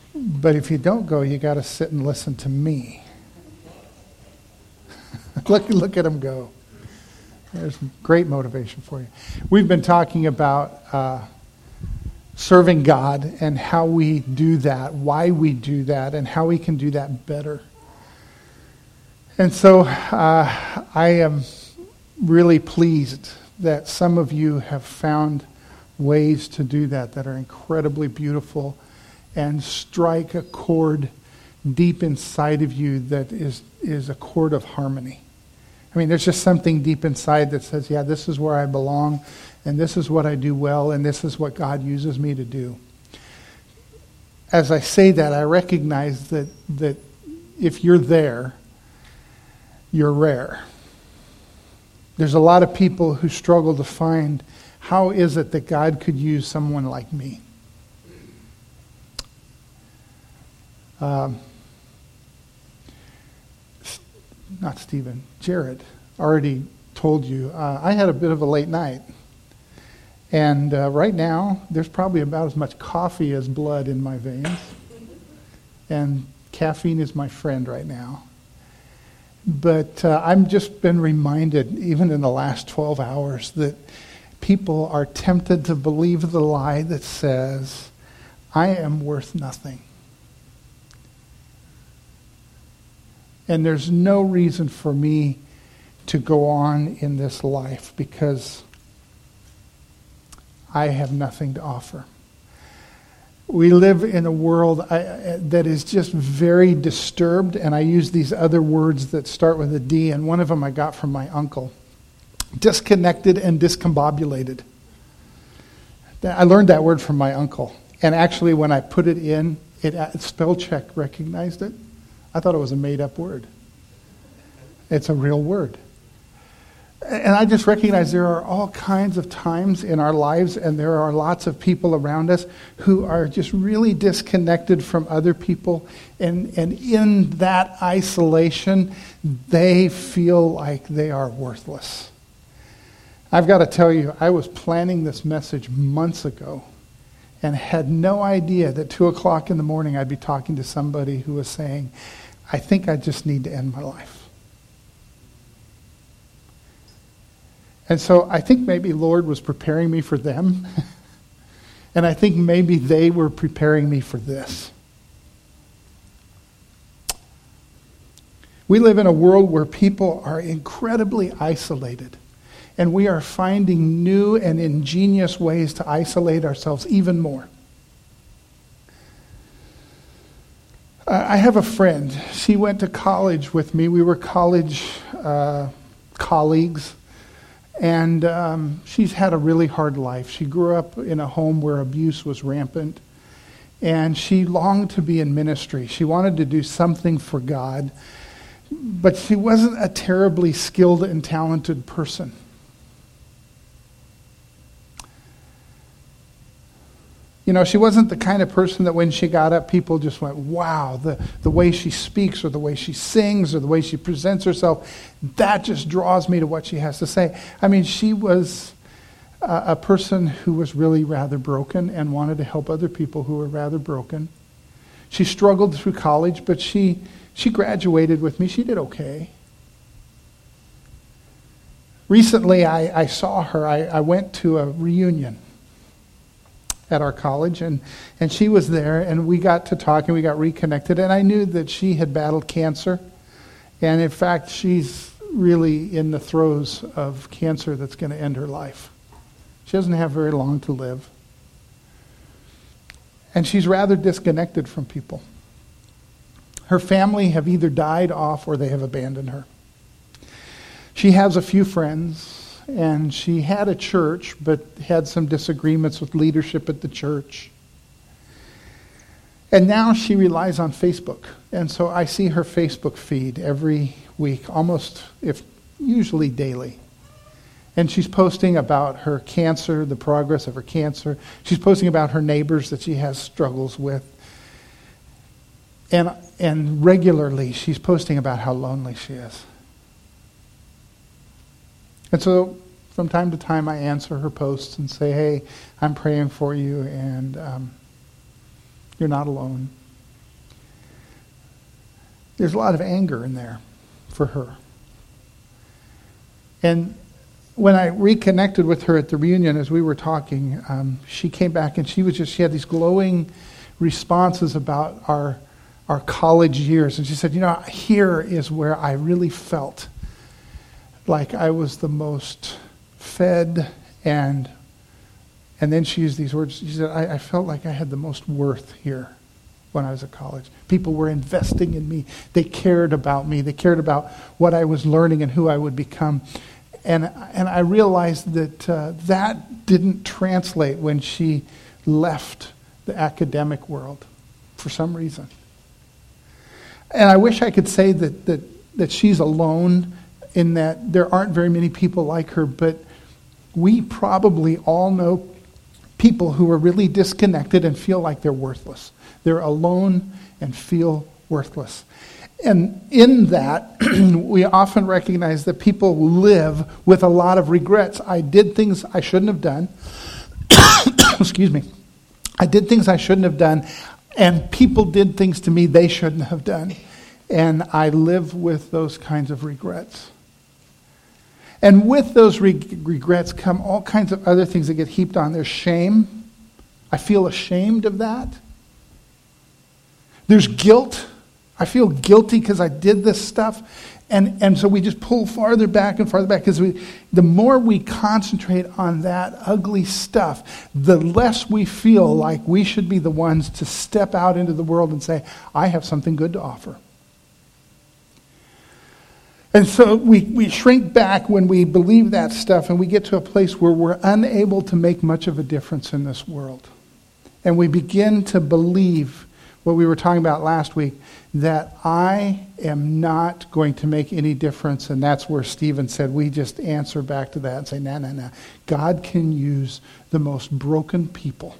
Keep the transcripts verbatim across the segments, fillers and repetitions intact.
But if you don't go, you got to sit and listen to me. look, look at them go. There's great motivation for you. We've been talking about uh, serving God and how we do that, why we do that, and how we can do that better. And so uh, I am really pleased that some of you have found ways to do that that are incredibly beautiful and strike a chord deep inside of you that is, is a chord of harmony. I mean, there's just something deep inside that says, yeah, this is where I belong, and this is what I do well, and this is what God uses me to do. As I say that, I recognize that that if you're there, you're rare. There's a lot of people who struggle to find, how is it that God could use someone like me? Um, not Stephen, Jared already told you, uh, I had a bit of a late night. And uh, right now, there's probably about as much coffee as blood in my veins. And caffeine is my friend right now. But uh, I've just been reminded, even in the last twelve hours, that people are tempted to believe the lie that says, I am worth nothing. And there's no reason for me to go on in this life because I have nothing to offer. We live in a world I, that is just very disturbed, and I use these other words that start with a D, and one of them I got from my uncle. Disconnected and discombobulated. I learned that word from my uncle. And actually, when I put it in, it spell check recognized it. I thought it was a made-up word. It's a real word. And I just recognize there are all kinds of times in our lives, and there are lots of people around us who are just really disconnected from other people. And, and in that isolation, they feel like they are worthless. I've got to tell you, I was planning this message months ago and had no idea that two o'clock in the morning I'd be talking to somebody who was saying, I think I just need to end my life. And so I think maybe Lord was preparing me for them. And I think maybe they were preparing me for this. We live in a world where people are incredibly isolated. And we are finding new and ingenious ways to isolate ourselves even more. I have a friend. She went to college with me. We were college uh, colleagues. And um, she's had a really hard life. She grew up in a home where abuse was rampant. And she longed to be in ministry. She wanted to do something for God. But she wasn't a terribly skilled and talented person. You know, she wasn't the kind of person that when she got up, people just went, wow, the, the way she speaks or the way she sings or the way she presents herself, that just draws me to what she has to say. I mean, she was a, a person who was really rather broken and wanted to help other people who were rather broken. She struggled through college, but she, she graduated with me. She did okay. Recently, I, I saw her. I, I went to a reunion at our college, and, and she was there, and we got to talk, and we got reconnected, and I knew that she had battled cancer, and in fact, she's really in the throes of cancer that's going to end her life. She doesn't have very long to live. And she's rather disconnected from people. Her family have either died off or they have abandoned her. She has a few friends, and she had a church, but had some disagreements with leadership at the church. And now she relies on Facebook. And so I see her Facebook feed every week, almost, if usually daily. And she's posting about her cancer, the progress of her cancer. She's posting about her neighbors that she has struggles with. And, and regularly she's posting about how lonely she is. And so from time to time I answer her posts and say, hey, I'm praying for you, and um, you're not alone. there's a lot of anger in there for her. And when I reconnected with her at the reunion as we were talking, um, she came back and she was just, she had these glowing responses about our our college years. And she said, you know, here is where I really felt like I was the most fed and, and then she used these words, she said, I, I felt like I had the most worth here when I was at college. People were investing in me. They cared about me. They cared about what I was learning and who I would become. And and I realized that uh, that didn't translate when she left the academic world for some reason. And I wish I could say that that that she's alone in that there aren't very many people like her, but we probably all know people who are really disconnected and feel like they're worthless. They're alone and feel worthless. And in that, we often recognize that people live with a lot of regrets. I did things I shouldn't have done. Excuse me. I did things I shouldn't have done, and people did things to me they shouldn't have done. And I live with those kinds of regrets. And with those re- regrets come all kinds of other things that get heaped on. There's shame. I feel ashamed of that. There's guilt. I feel guilty because I did this stuff. And, and so we just pull farther back and farther back because we, the more we concentrate on that ugly stuff, the less we feel like we should be the ones to step out into the world and say, I have something good to offer. And so we, we shrink back when we believe that stuff and we get to a place where we're unable to make much of a difference in this world. And we begin to believe what we were talking about last week, that I am not going to make any difference. And that's where Stephen said, we just answer back to that and say, no, no, no. God can use the most broken people.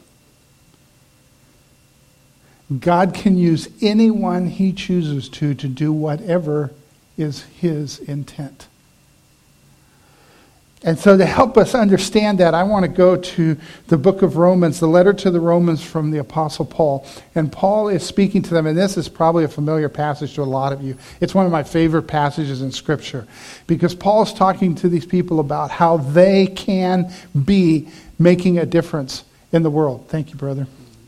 God can use anyone he chooses to, to do whatever is his intent. And so to help us understand that, I want to go to the book of Romans, the letter to the Romans from the Apostle Paul. And Paul is speaking to them, and this is probably a familiar passage to a lot of you. It's one of my favorite passages in Scripture, because Paul's talking to these people about how they can be making a difference in the world. Thank you, brother.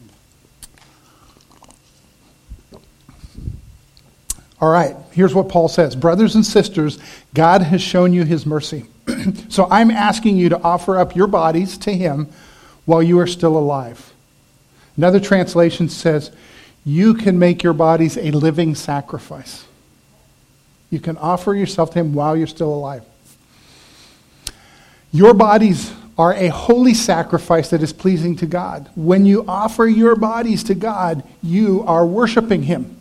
All right, here's what Paul says. Brothers and sisters, God has shown you his mercy. So I'm asking you to offer up your bodies to him while you are still alive. Another translation says, you can make your bodies a living sacrifice. You can offer yourself to him while you're still alive. Your bodies are a holy sacrifice that is pleasing to God. When you offer your bodies to God, you are worshiping him.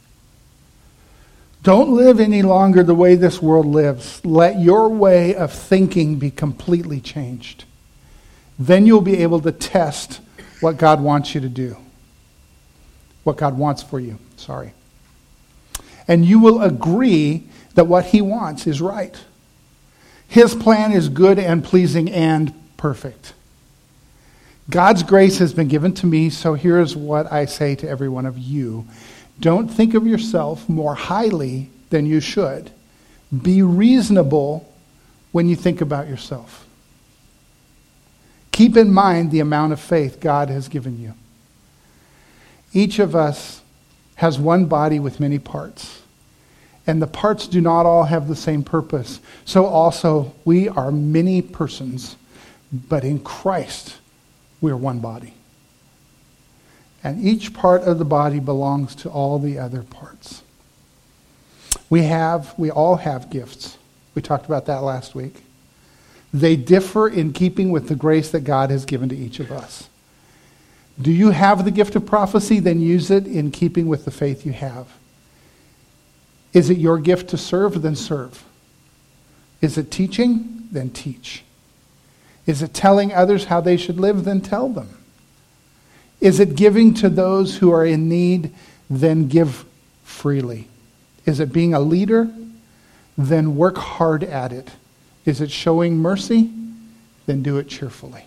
Don't live any longer the way this world lives. Let your way of thinking be completely changed. Then you'll be able to test what God wants you to do. What God wants for you, sorry. And you will agree that what he wants is right. His plan is good and pleasing and perfect. God's grace has been given to me, so here's what I say to every one of you. Don't think of yourself more highly than you should. Be reasonable when you think about yourself. Keep in mind the amount of faith God has given you. Each of us has one body with many parts, and the parts do not all have the same purpose. So also, we are many persons, but in Christ, we are one body. And each part of the body belongs to all the other parts. We have, we all have gifts. We talked about that last week. They differ in keeping with the grace that God has given to each of us. Do you have the gift of prophecy? Then use it in keeping with the faith you have. Is it your gift to serve? Then serve. Is it teaching? Then teach. Is it telling others how they should live? Then tell them. Is it giving to those who are in need? Then give freely. Is it being a leader? Then work hard at it. Is it showing mercy? Then do it cheerfully.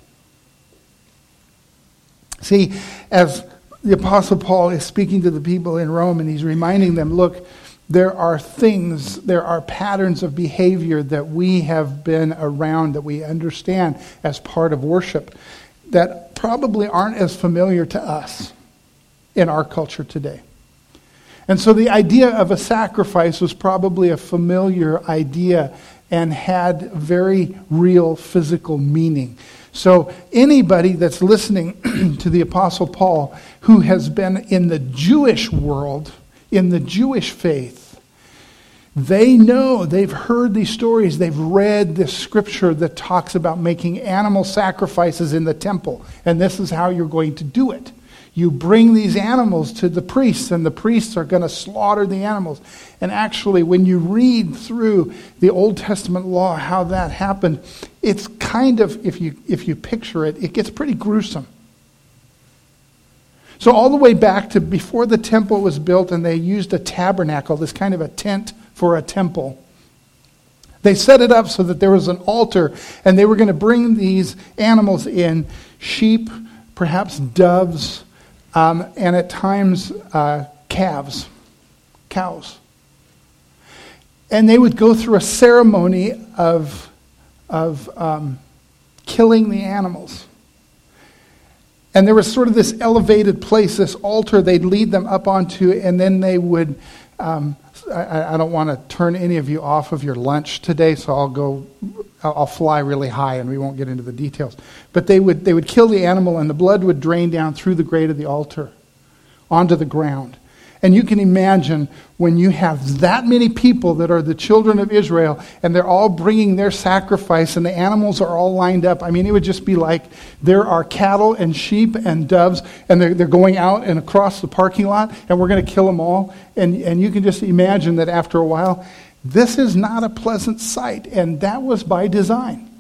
See, as the Apostle Paul is speaking to the people in Rome and he's reminding them, look, There are things, there are patterns of behavior that we have been around, that we understand as part of worship, that probably aren't as familiar to us in our culture today. And so the idea of a sacrifice was probably a familiar idea and had very real physical meaning. So anybody that's listening to the Apostle Paul who has been in the Jewish world, in the Jewish faith, they know, they've heard these stories, they've read this scripture that talks about making animal sacrifices in the temple. And this is how you're going to do it. You bring these animals to the priests, and the priests are going to slaughter the animals. And actually, when you read through the Old Testament law, how that happened, it's kind of, if you if you picture it, it gets pretty gruesome. So all the way back to before the temple was built, and they used a tabernacle, this kind of a tent for a temple. They set it up so that there was an altar, and they were going to bring these animals in, sheep, perhaps doves, Um, and at times uh, calves, cows. And they would go through a ceremony of, of um, killing the animals. And there was sort of this elevated place, this altar they'd lead them up onto, and then they would, um, I, I don't want to turn any of you off of your lunch today, so I'll go, I'll fly really high and we won't get into the details. But they would they would kill the animal, and the blood would drain down through the grate of the altar onto the ground. And you can imagine when you have that many people that are the children of Israel, and they're all bringing their sacrifice, and the animals are all lined up. I mean, it would just be like there are cattle and sheep and doves, and they're, they're going out and across the parking lot, and we're going to kill them all. And, and you can just imagine that after a while, this is not a pleasant sight, and that was by design.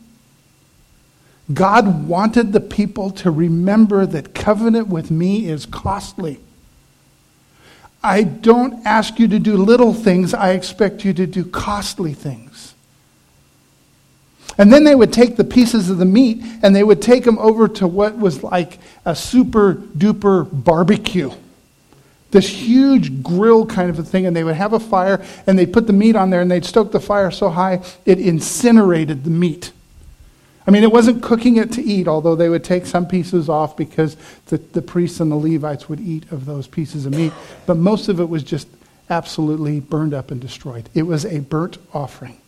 God wanted the people to remember that covenant with me is costly. I don't ask you to do little things, I expect you to do costly things. And then they would take the pieces of the meat and they would take them over to what was like a super duper barbecue. This huge grill kind of a thing, and they would have a fire and they'd put the meat on there and they'd stoke the fire so high it incinerated the meat. I mean, it wasn't cooking it to eat, although they would take some pieces off because the, the priests and the Levites would eat of those pieces of meat. But most of it was just absolutely burned up and destroyed. It was a burnt offering.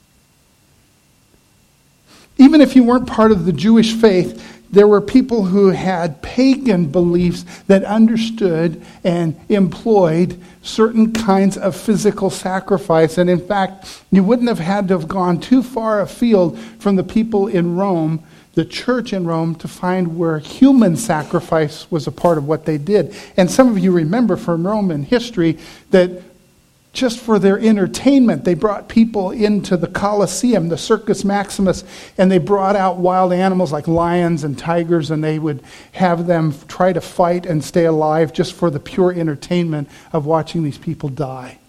Even if you weren't part of the Jewish faith, there were people who had pagan beliefs that understood and employed certain kinds of physical sacrifice. And in fact, you wouldn't have had to have gone too far afield from the people in Rome, the church in Rome, to find where human sacrifice was a part of what they did. And some of you remember from Roman history that just for their entertainment, they brought people into the Colosseum, the Circus Maximus, and they brought out wild animals like lions and tigers, and they would have them try to fight and stay alive just for the pure entertainment of watching these people die.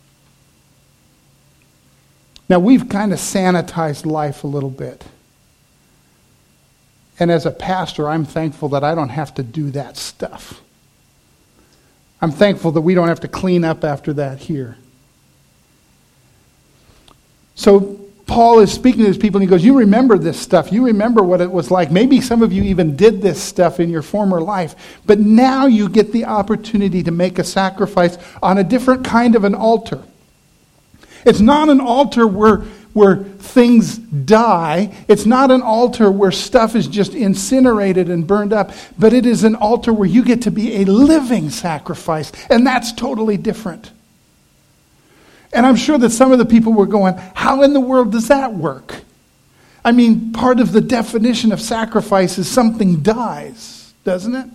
Now, we've kind of sanitized life a little bit. And as a pastor, I'm thankful that I don't have to do that stuff. I'm thankful that we don't have to clean up after that here. So Paul is speaking to his people and he goes, you remember this stuff. You remember what it was like. Maybe some of you even did this stuff in your former life. But now you get the opportunity to make a sacrifice on a different kind of an altar. It's not an altar where where things die. It's not an altar where stuff is just incinerated and burned up, but it is an altar where you get to be a living sacrifice, and that's totally different. And I'm sure that some of the people were going, how in the world does that work? I mean, part of the definition of sacrifice is something dies, doesn't it?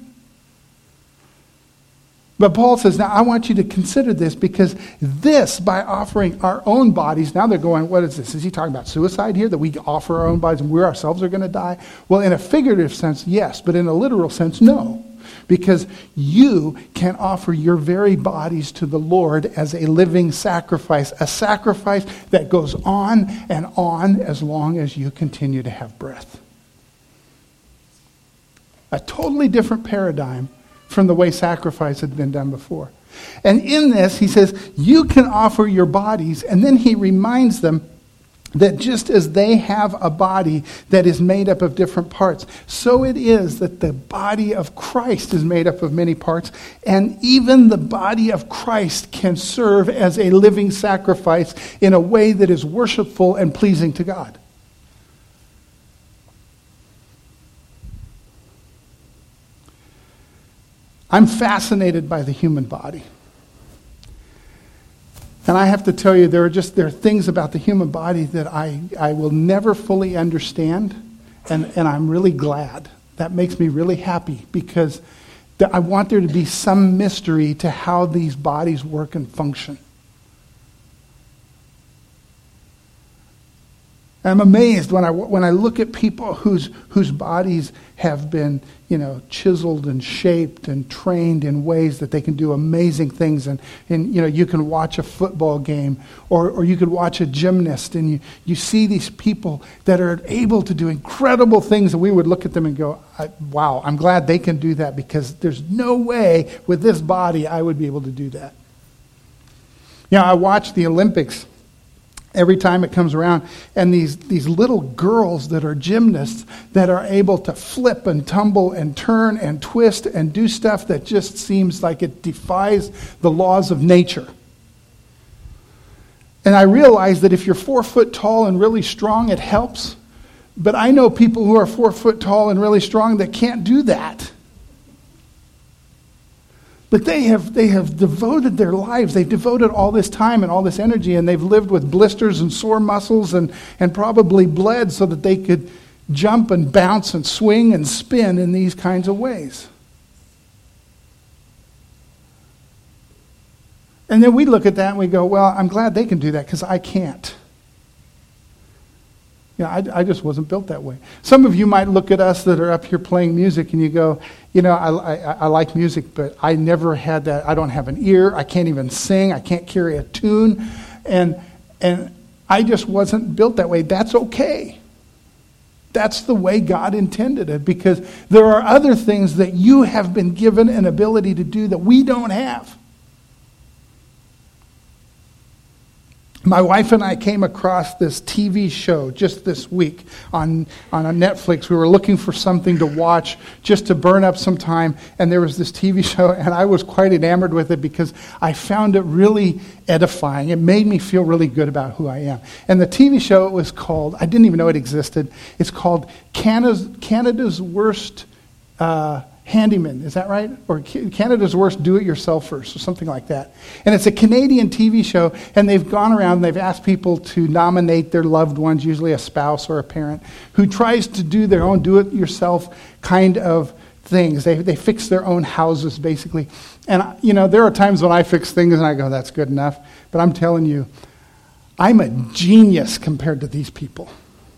But Paul says, now I want you to consider this, because this, by offering our own bodies, now they're going, what is this? Is he talking about suicide here, that we offer our own bodies and we ourselves are going to die? Well, in a figurative sense, yes, but in a literal sense, no. Because you can offer your very bodies to the Lord as a living sacrifice, a sacrifice that goes on and on as long as you continue to have breath. A totally different paradigm from the way sacrifice had been done before. And in this, he says, you can offer your bodies. And then he reminds them that just as they have a body that is made up of different parts, so it is that the body of Christ is made up of many parts, and even the body of Christ can serve as a living sacrifice in a way that is worshipful and pleasing to God. I'm fascinated by the human body. And I have to tell you, there are just there are things about the human body that I, I will never fully understand, and, and I'm really glad. That makes me really happy, because th- I want there to be some mystery to how these bodies work and function. I'm amazed when I, when I look at people whose whose bodies have been, you know, chiseled and shaped and trained in ways that they can do amazing things. And, and you know, you can watch a football game, or, or you could watch a gymnast, and you, you see these people that are able to do incredible things, and we would look at them and go, wow, I'm glad they can do that, because there's no way with this body I would be able to do that. You know, I watch the Olympics every time it comes around, and these, these little girls that are gymnasts that are able to flip and tumble and turn and twist and do stuff that just seems like it defies the laws of nature. And I realize that if you're four foot tall and really strong, it helps. But I know people who are four foot tall and really strong that can't do that. But they have they have devoted their lives, they've devoted all this time and all this energy, and they've lived with blisters and sore muscles and, and probably bled so that they could jump and bounce and swing and spin in these kinds of ways. And then we look at that and we go, well, I'm glad they can do that, because I can't. You know, I, I just wasn't built that way. Some of you might look at us that are up here playing music and you go, you know, I, I, I like music, but I never had that. I don't have an ear. I can't even sing. I can't carry a tune. And, and I just wasn't built that way. That's okay. That's the way God intended it, because there are other things that you have been given an ability to do that we don't have. My wife and I came across this T V show just this week on, on a Netflix. We were looking for something to watch just to burn up some time, and there was this T V show, and I was quite enamored with it because I found it really edifying. It made me feel really good about who I am. And the T V show, it was called, I didn't even know it existed, it's called Canada's, Canada's Worst uh, Handyman, is that right? Or Canada's Worst Do-It-Yourselfers, or something like that. And it's a Canadian T V show, and they've gone around and they've asked people to nominate their loved ones, usually a spouse or a parent, who tries to do their own do-it-yourself kind of things. They they fix their own houses, basically. And, you know, there are times when I fix things and I go, that's good enough. But I'm telling you, I'm a genius compared to these people.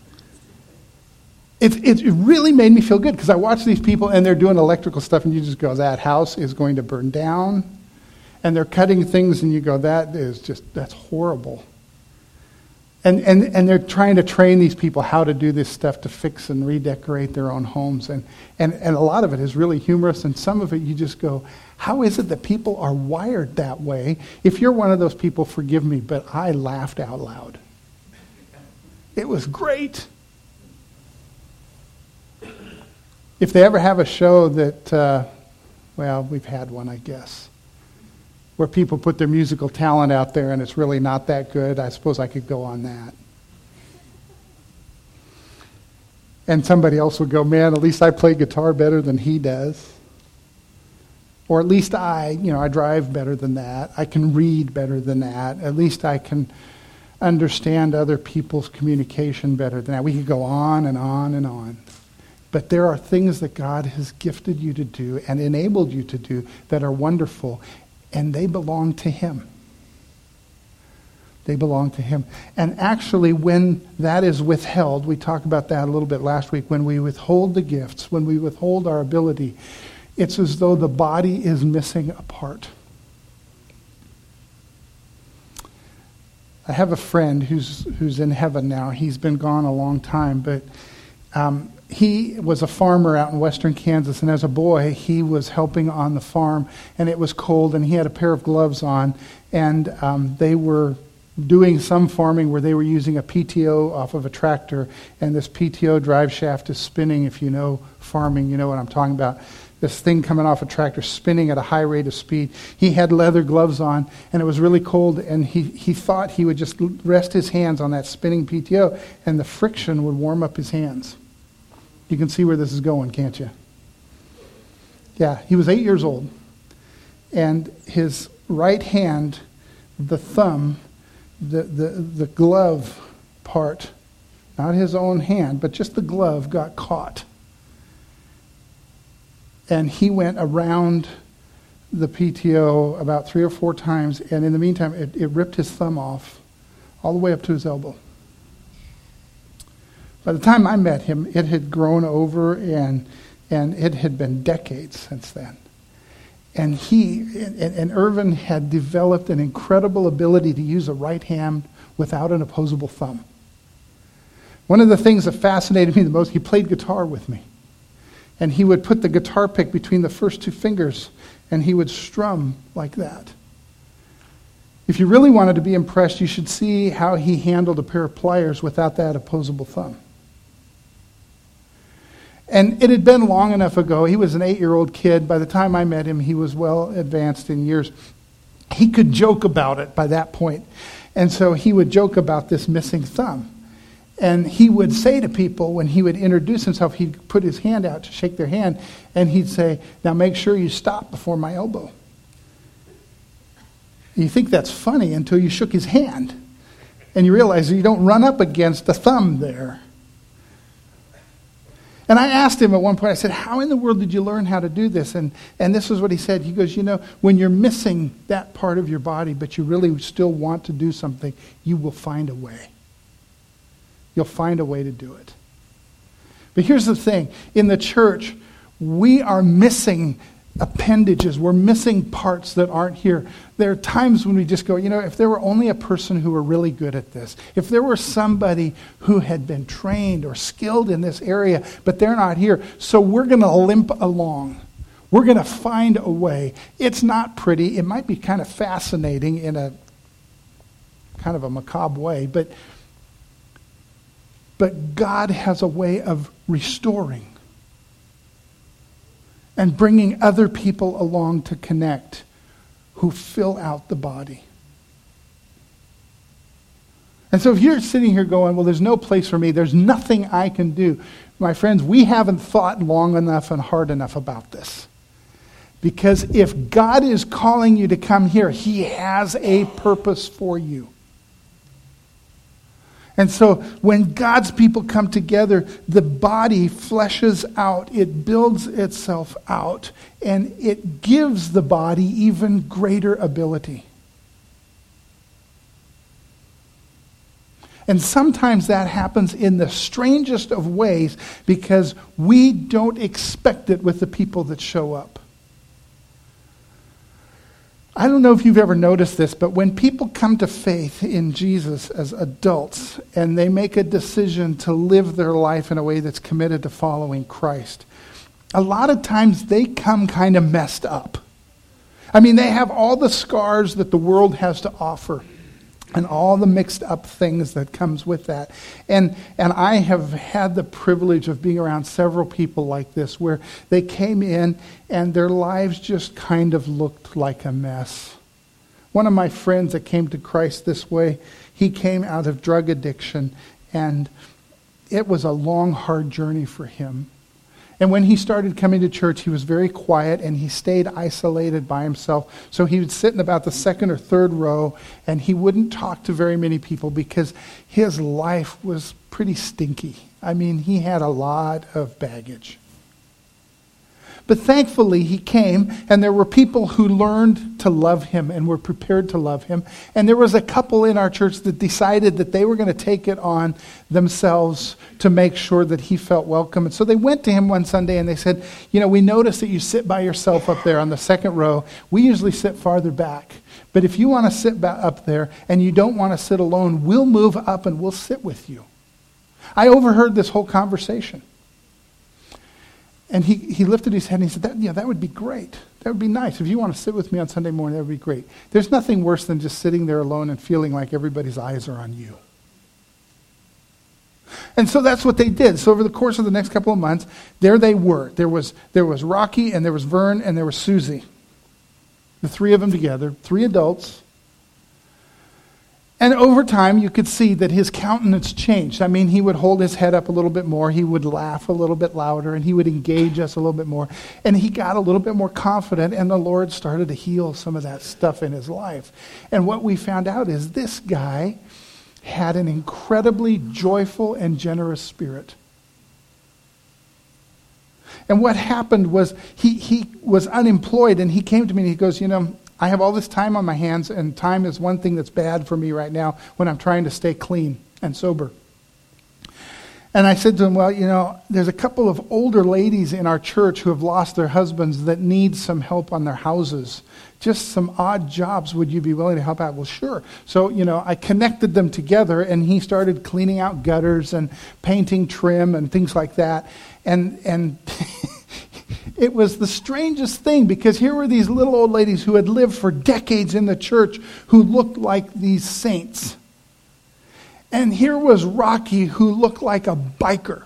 It, it really made me feel good, because I watch these people and they're doing electrical stuff and you just go, that house is going to burn down. And they're cutting things and you go, that is just, that's horrible. And, and, and they're trying to train these people how to do this stuff to fix and redecorate their own homes. And, and, and a lot of it is really humorous, and some of it you just go, how is it that people are wired that way? If you're one of those people, forgive me, but I laughed out loud. It was great. If they ever have a show that, uh, well, we've had one, I guess, where people put their musical talent out there and it's really not that good, I suppose I could go on that. And somebody else would go, man, at least I play guitar better than he does. Or at least I, you know, I drive better than that. I can read better than that. At least I can understand other people's communication better than that. We could go on and on and on. But there are things that God has gifted you to do and enabled you to do that are wonderful, and they belong to Him. They belong to Him. And actually, when that is withheld, we talked about that a little bit last week, when we withhold the gifts, when we withhold our ability, it's as though the body is missing a part. I have a friend who's who's in heaven now. He's been gone a long time, but Um, he was a farmer out in western Kansas, and as a boy, he was helping on the farm, and it was cold, and he had a pair of gloves on, and um, they were doing some farming where they were using a P T O off of a tractor, and this P T O drive shaft is spinning. If you know farming, you know what I'm talking about. This thing coming off a tractor spinning at a high rate of speed. He had leather gloves on, and it was really cold, and he, he thought he would just rest his hands on that spinning P T O, and the friction would warm up his hands. You can see where this is going, can't you? Yeah, he was eight years old, and his right hand, the thumb, the, the, the glove part, not his own hand, but just the glove, got caught. And he went around the P T O about three or four times, and in the meantime, it, it ripped his thumb off all the way up to his elbow. By the time I met him, it had grown over, and and it had been decades since then. And he and, and Irvin had developed an incredible ability to use a right hand without an opposable thumb. One of the things that fascinated me the most, he played guitar with me. And he would put the guitar pick between the first two fingers, and he would strum like that. If you really wanted to be impressed, you should see how he handled a pair of pliers without that opposable thumb. And it had been long enough ago. He was an eight-year-old kid. By the time I met him, he was well advanced in years. He could joke about it by that point. And so he would joke about this missing thumb. And he would say to people, when he would introduce himself, he'd put his hand out to shake their hand, and he'd say, "Now make sure you stop before my elbow." You think that's funny until you shook his hand, and you realize you don't run up against the thumb there. And I asked him at one point, I said, "How in the world did you learn how to do this?" And, and this is what he said. He goes, "You know, when you're missing that part of your body, but you really still want to do something, you will find a way. You'll find a way to do it." But here's the thing. In the church, we are missing appendages. We're missing parts that aren't here. There are times when we just go, you know, if there were only a person who were really good at this, if there were somebody who had been trained or skilled in this area, but they're not here, so we're going to limp along. We're going to find a way. It's not pretty. It might be kind of fascinating in a kind of a macabre way, but But God has a way of restoring and bringing other people along to connect who fill out the body. And so if you're sitting here going, "Well, there's no place for me, there's nothing I can do," my friends, we haven't thought long enough and hard enough about this. Because if God is calling you to come here, He has a purpose for you. And so when God's people come together, the body fleshes out, it builds itself out, and it gives the body even greater ability. And sometimes that happens in the strangest of ways because we don't expect it with the people that show up. I don't know if you've ever noticed this, but when people come to faith in Jesus as adults and they make a decision to live their life in a way that's committed to following Christ, a lot of times they come kind of messed up. I mean, they have all the scars that the world has to offer and all the mixed up things that comes with that. And and I have had the privilege of being around several people like this where they came in and their lives just kind of looked like a mess. One of my friends that came to Christ this way, he came out of drug addiction, and it was a long, hard journey for him. And when he started coming to church, he was very quiet and he stayed isolated by himself. So he would sit in about the second or third row and he wouldn't talk to very many people because his life was pretty stinky. I mean, he had a lot of baggage. But thankfully he came, and there were people who learned to love him and were prepared to love him. And there was a couple in our church that decided that they were going to take it on themselves to make sure that he felt welcome. And so they went to him one Sunday and they said, "You know, we noticed that you sit by yourself up there on the second row. We usually sit farther back. But if you want to sit back up there and you don't want to sit alone, we'll move up and we'll sit with you." I overheard this whole conversation. And he, he lifted his head and he said, that, yeah, that would be great. That would be nice. If you want to sit with me on Sunday morning, that would be great. There's nothing worse than just sitting there alone and feeling like everybody's eyes are on you. And so that's what they did. So over the course of the next couple of months, there they were. There was, there was Rocky, and there was Vern, and there was Susie. The three of them together, three adults. And over time, you could see that his countenance changed. I mean, he would hold his head up a little bit more. He would laugh a little bit louder, and he would engage us a little bit more. And he got a little bit more confident, and the Lord started to heal some of that stuff in his life. And what we found out is this guy had an incredibly joyful and generous spirit. And what happened was he, he was unemployed, and he came to me and he goes, you know, I have all this time on my hands, and time is one thing that's bad for me right now when I'm trying to stay clean and sober. And I said to him, well, you know, there's a couple of older ladies in our church who have lost their husbands that need some help on their houses. Just some odd jobs. Would you be willing to help out? Well, sure. So, you know, I connected them together, and he started cleaning out gutters and painting trim and things like that. And and it was the strangest thing, because here were these little old ladies who had lived for decades in the church who looked like these saints. And here was Rocky, who looked like a biker.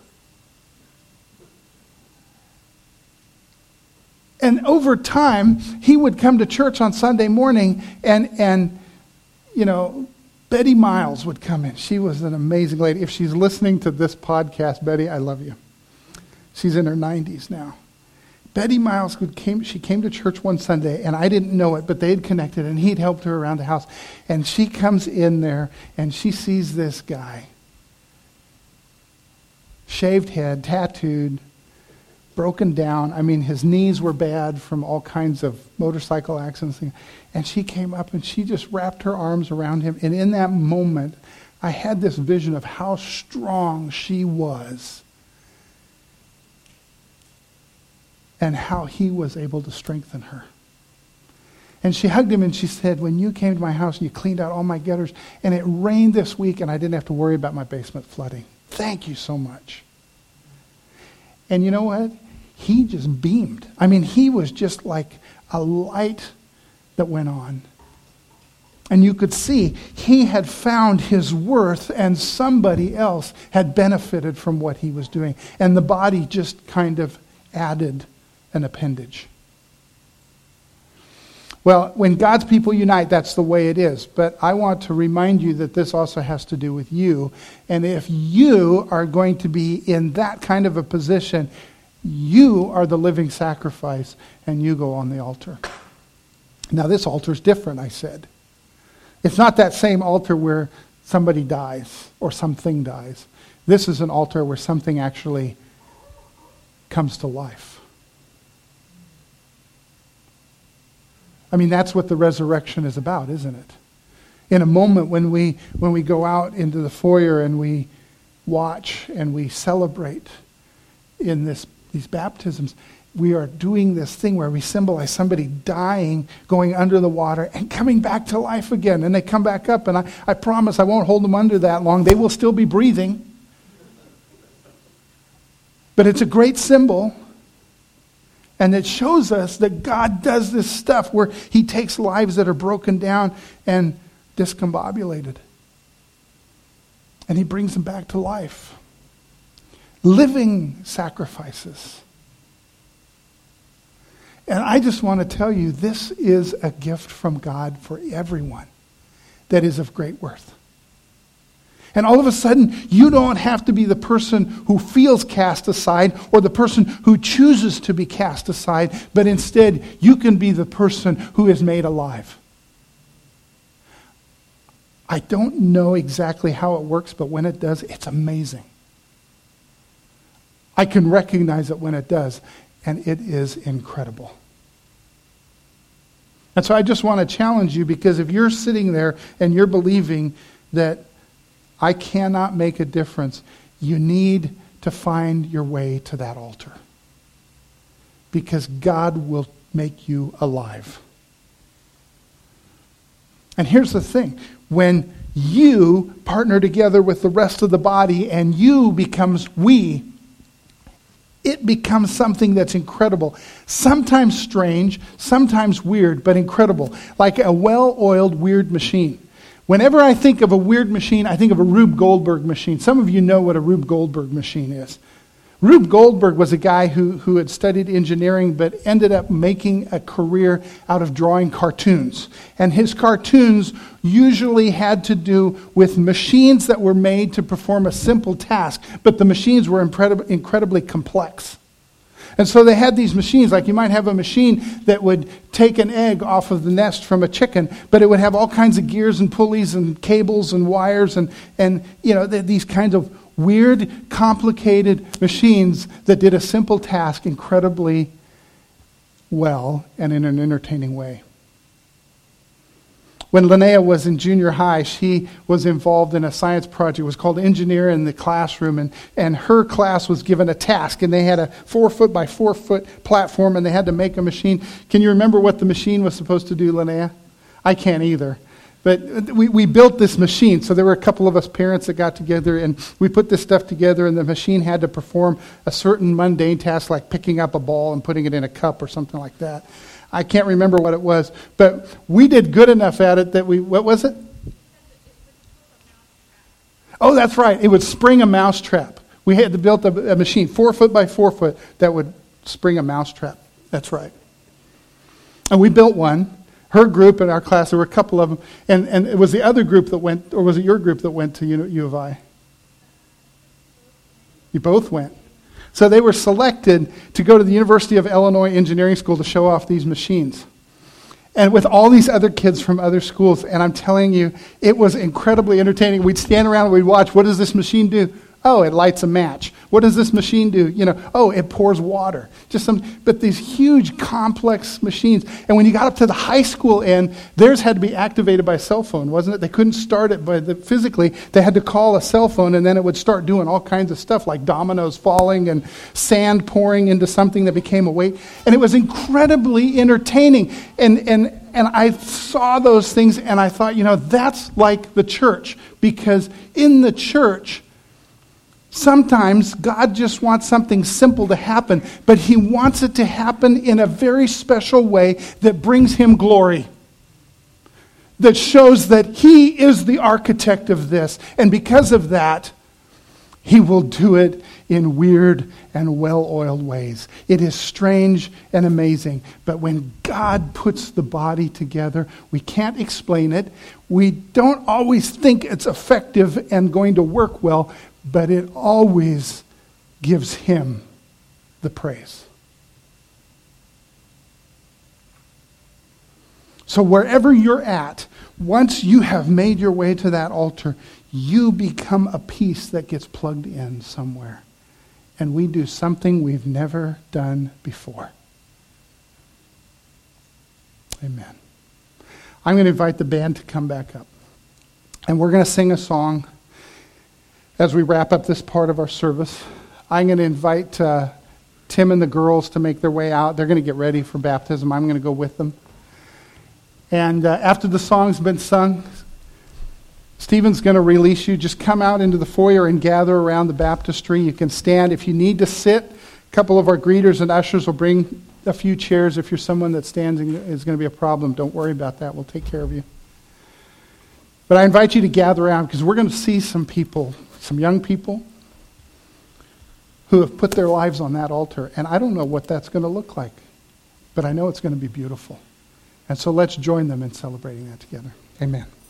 And over time, he would come to church on Sunday morning, and, and you know, Betty Miles would come in. She was an amazing lady. If she's listening to this podcast, Betty, I love you. She's in her nineties now. Betty Miles would came, she came to church one Sunday, and I didn't know it, but they had connected, and he'd helped her around the house. And she comes in there, and she sees this guy. Shaved head, tattooed, broken down. I mean, his knees were bad from all kinds of motorcycle accidents. And she came up, and she just wrapped her arms around him. And in that moment, I had this vision of how strong she was, and how he was able to strengthen her. And she hugged him and she said, when you came to my house and you cleaned out all my gutters, and it rained this week and I didn't have to worry about my basement flooding. Thank you so much. And you know what? He just beamed. I mean, he was just like a light that went on. And you could see he had found his worth, and somebody else had benefited from what he was doing. And the body just kind of added an appendage. Well, when God's people unite, that's the way it is. But I want to remind you that this also has to do with you. And if you are going to be in that kind of a position, you are the living sacrifice, and you go on the altar. Now, this altar is different, I said. It's not that same altar where somebody dies or something dies. This is an altar where something actually comes to life. I mean, that's what the resurrection is about, isn't it? In a moment when we when we go out into the foyer and we watch and we celebrate in this these baptisms, we are doing this thing where we symbolize somebody dying, going under the water, and coming back to life again. And they come back up, and I, I promise I won't hold them under that long. They will still be breathing. But it's a great symbol. And it shows us that God does this stuff where he takes lives that are broken down and discombobulated, and he brings them back to life. Living sacrifices. And I just want to tell you, this is a gift from God for everyone that is of great worth. And all of a sudden, you don't have to be the person who feels cast aside or the person who chooses to be cast aside, but instead, you can be the person who is made alive. I don't know exactly how it works, but when it does, it's amazing. I can recognize it when it does, and it is incredible. And so I just want to challenge you, because if you're sitting there and you're believing that I cannot make a difference, you need to find your way to that altar. Because God will make you alive. And here's the thing. When you partner together with the rest of the body and you becomes we, it becomes something that's incredible. Sometimes strange, sometimes weird, but incredible. Like a well-oiled weird machine. Whenever I think of a weird machine, I think of a Rube Goldberg machine. Some of you know what a Rube Goldberg machine is. Rube Goldberg was a guy who, who had studied engineering but ended up making a career out of drawing cartoons. And his cartoons usually had to do with machines that were made to perform a simple task, but the machines were incredib- incredibly complex. And so they had these machines, like you might have a machine that would take an egg off of the nest from a chicken, but it would have all kinds of gears and pulleys and cables and wires and, and you know, th- these kinds of weird, complicated machines that did a simple task incredibly well and in an entertaining way. When Linnea was in junior high, she was involved in a science project. It was called Engineer in the Classroom, and, and her class was given a task, and they had a four foot by four foot platform, and they had to make a machine. Can you remember what the machine was supposed to do, Linnea? I can't either. But we, we built this machine, so there were a couple of us parents that got together, and we put this stuff together, and the machine had to perform a certain mundane task like picking up a ball and putting it in a cup or something like that. I can't remember what it was, but we did good enough at it that we, what was it? Oh, that's right. It would spring a mousetrap. We had to build a, a machine, four foot by four foot, that would spring a mousetrap. That's right. And we built one. Her group in our class, there were a couple of them, and, and it was the other group that went, or was it your group that went to U, U of I? You both went. So they were selected to go to the University of Illinois Engineering School to show off these machines. And with all these other kids from other schools, and I'm telling you, it was incredibly entertaining. We'd stand around and we'd watch, what does this machine do? Oh, it lights a match. What does this machine do? You know, oh, it pours water. Just some, but these huge, complex machines. And when you got up to the high school end, theirs had to be activated by cell phone, wasn't it? They couldn't start it by the, physically. They had to call a cell phone, and then it would start doing all kinds of stuff, like dominoes falling and sand pouring into something that became a weight. And it was incredibly entertaining. And and and I saw those things, and I thought, you know, that's like the church, because in the church, sometimes God just wants something simple to happen, but he wants it to happen in a very special way that brings him glory, that shows that he is the architect of this. And because of that, he will do it in weird and well-oiled ways. It is strange and amazing. But when God puts the body together, we can't explain it. We don't always think it's effective and going to work well, but it always gives him the praise. So wherever you're at, once you have made your way to that altar, you become a piece that gets plugged in somewhere. And we do something we've never done before. Amen. I'm going to invite the band to come back up. And we're going to sing a song as we wrap up this part of our service. I'm going to invite uh, Tim and the girls to make their way out. They're going to get ready for baptism. I'm going to go with them. And uh, after the song's been sung, Stephen's going to release you. Just come out into the foyer and gather around the baptistry. You can stand. If you need to sit, a couple of our greeters and ushers will bring a few chairs. If you're someone that stands and is going to be a problem, don't worry about that. We'll take care of you. But I invite you to gather around, because we're going to see some people, some young people who have put their lives on that altar. And I don't know what that's going to look like, but I know it's going to be beautiful. And so let's join them in celebrating that together. Amen.